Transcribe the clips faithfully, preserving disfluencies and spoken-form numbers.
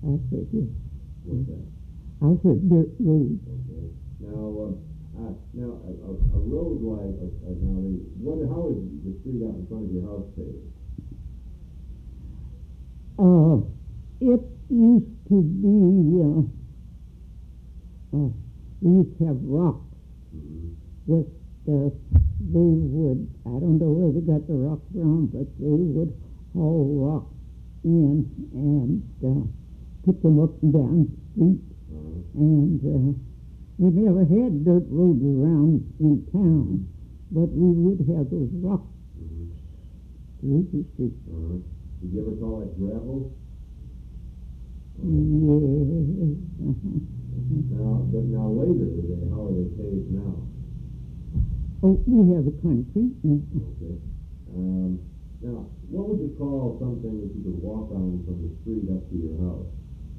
I said, yes. What's that? I said dirt road. Okay. Now, uh, uh, now a, a, a road like uh, uh, now, the, what? How is the street out in front of your house paved? Uh, it used to be, uh, uh, we used to have rocks Mm-hmm. with the, they would, I don't know where they got the rock from, but they would haul rocks in and uh, put them up and down the street. Uh-huh. And uh, we never had dirt roads around in town, but we would have those rocks Mm-hmm. through the street. Uh-huh. Did you ever call it gravel? Yes. Uh-huh. Now, but now later today, how are they paved now? Oh, we have a concrete. Okay. Um, now, what would you call something that you could walk on from the street up to your house?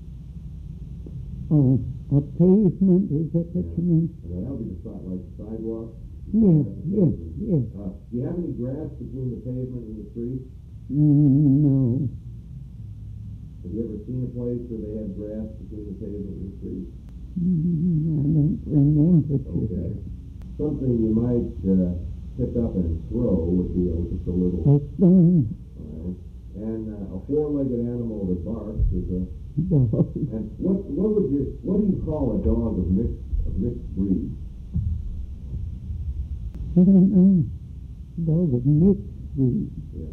Oh, a pavement, is that what Yeah. you mean? Now, that would be the si- like the sidewalk? Yes, That's the yes, pavement. yes. Uh, do you have any grass between the pavement and the street? Mm, no. Have you ever seen a place where they have grass between the pavement and the street? Mm, I don't remember. Okay. Something you might uh, pick up and throw would be a, just a little. A stone All right. And uh, a four-legged animal that barks is a. dog. And what what would you what do you call a dog of mixed of mixed breed? I don't know. Dog of mixed breed. Yeah.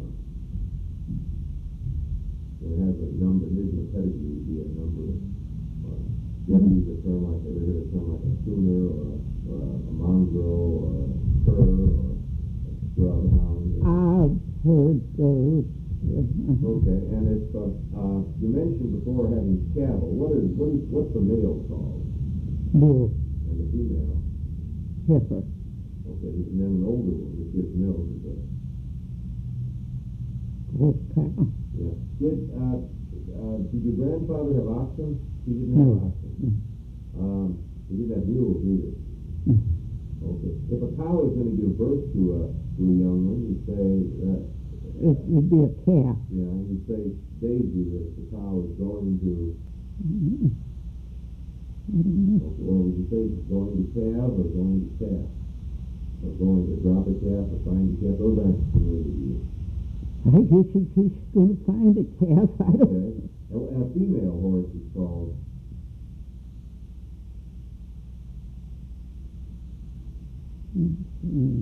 It has a number. It isn't a pedigree. It'd be a number. Uh, you ever use a term like ever heard a term like a sooner or a, or a, a mongrel or a cur or a scrub hound? I've heard those. Uh, Okay, and if uh, uh, you mentioned before having cattle, what is what is what's the male called bull, and the female? heifer, Okay, and then an older one that gives milk is a horse cow. yeah. Did uh, uh, did your grandfather have oxen? He didn't have No. oxen. Um, he didn't have mules either. Mm. Okay, if a cow is going to give birth to a to a young one, you say that. It would be a calf. Yeah, you say Daisy that the cow is going to. Mm. I don't know. Okay, well, would you say it's going to calve or going to calf? Or going to drop a calf or find a calf? Those aren't familiar to you. I guess if he's going to find a calf, I don't Okay. And, and a female horse is called. Mm.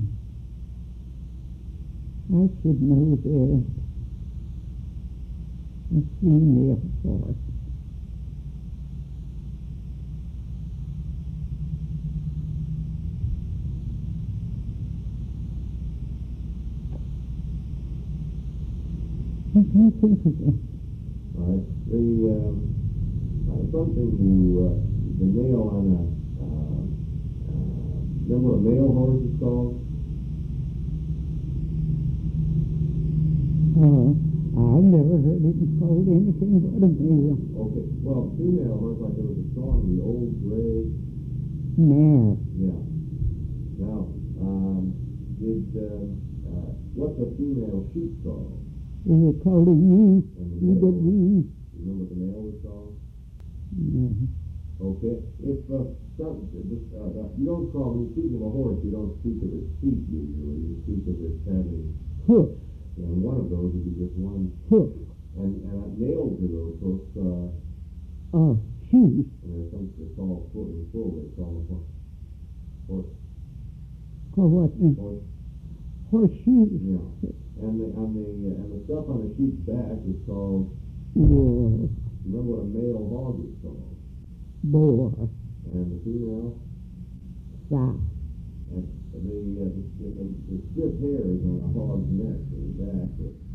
I should know that. A female horse. I can't think of it. All right. The um, uh, something you uh, the nail on a. Uh, uh, remember what a male horse is called? Uh, I've never heard it called anything but a male. Okay. Well, female horse, like there was a song, the old gray. Mare. Yeah. Now, um, did uh, uh, what's a female sheep called? Is it called a ewe? And the E male, W E? you remember what the male was called? No. Okay. If uh, some, this, uh, uh, you don't call when you speak of a horse, you don't speak of its feet usually. You speak of it having. Hoof. And one of those would be just one. Hoof. And and uh, nailed to those hoofs. Uh, Uh, shoes. and there's some they call full in full. They call them horse. Horse. Called what? Uh, Horse. horseshoes. Yeah. And the on the uh, and the stuff on the sheep's back is called. Whoa. Remember what a male hog is called? Boar. And the female. Sow. And the, uh, the, the, the stiff hair is on a hog's neck or his back.